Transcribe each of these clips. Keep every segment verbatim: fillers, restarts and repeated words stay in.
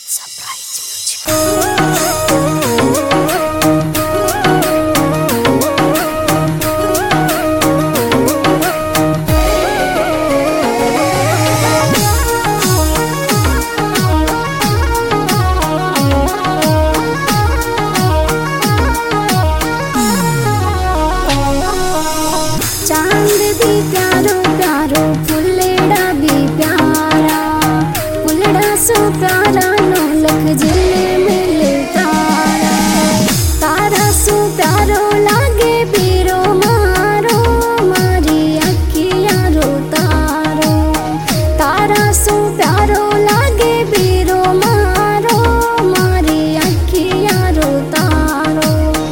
Surprise music. चांद भी प्यारो प्यारो फुलड़ा भी प्यारा फुलड़ा सो प्यारा नौलख जिले मिले तारा तारा सो प्यारो लागे बीरो मारो मारी अखिया रो तारो तारा सो प्यारो लागे बीरो मारो मारी अखिया रो तारो।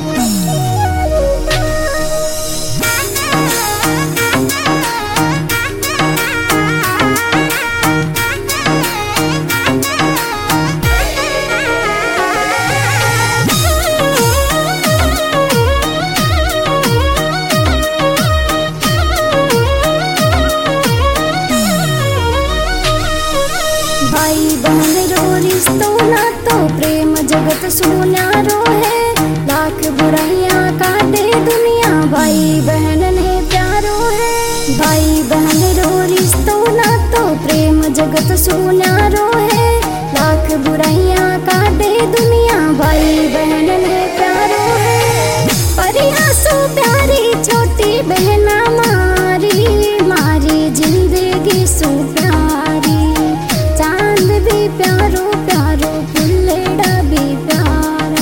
भाई बहन रो रिश्तो ना तो प्रेम जगत सुन्यारो है लाख बुराइयां काटे दुनिया भाई बहन ने प्यारो है। भाई बहन रो रिश्तो ना तो प्रेम जगत सुन्यारो है लाख बुराइयां काटे दुनिया भाई बहन ने प्यारो है। परिया सो प्यारी छोटी बहना मारी मारी जिंदगी सो प्यारी चांद भी प्यारो प्यारो फुलड़ा भी प्यारा।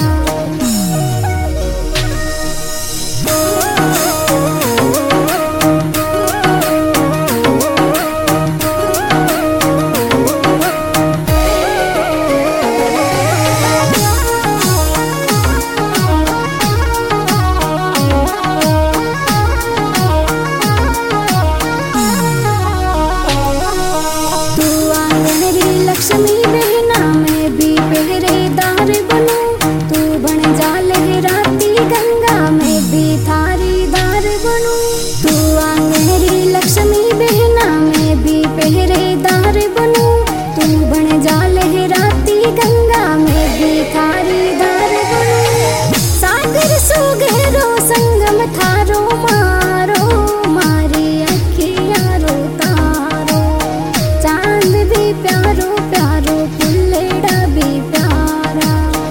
लक्ष्मी बहना में भी पहरेदार बनूं तू बन जा लहराती गंगा में भी थारीदार बनूं। तू आ मेरी लक्ष्मी बहना में भी पहरेदार बनूं तू बन जा लहराती गंगा में भी थारीदार बनूं। सागर सो गहरो संगम थारो मारो मारी अखिया रो तारो चांद भी प्यारो प्यारो फुलड़ा भी प्यारा।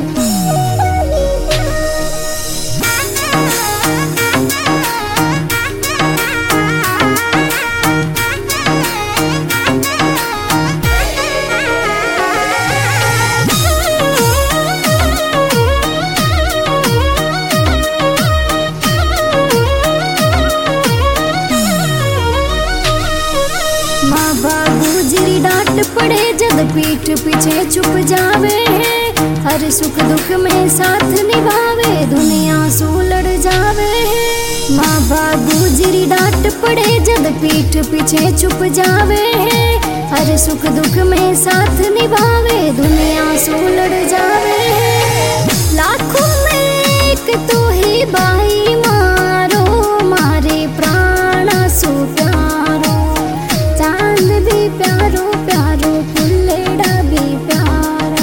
माँ बाबू जिरी डांट पड़े जद पीठ पीछे छुप जावे है हर सुख दुख में साथ निभावे दुनिया सो लड़ जावे है। माँ बाबू जिरी डांट पड़े जद पीठ पीछे छुप जावे है हर सुख दुख में साथ निभावे दुनिया सो लड़ जावे है। लाखों में एक तू ही बाई मारो मारे प्राणा सो प्यारो चांद भी प्यारो प्यारो फुलड़ा भी प्यारा।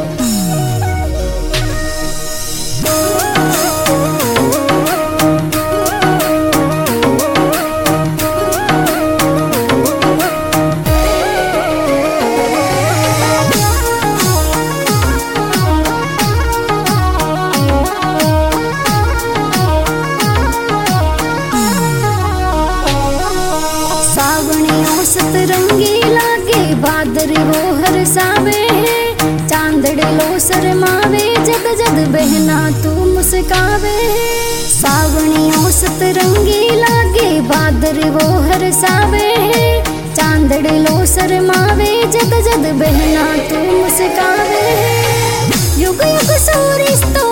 सावणियों सतरंगी लागे बादर वो हर सावे है चांदड़े लो शरमावे जद जद बहना तू मुस्कावे है। सावणियों सतरंगी लागे बादर वो हर सावे है चांदड़े लो शरमावे जद जद बहना तू मुस्कावे है। युग युग सो रिश्तो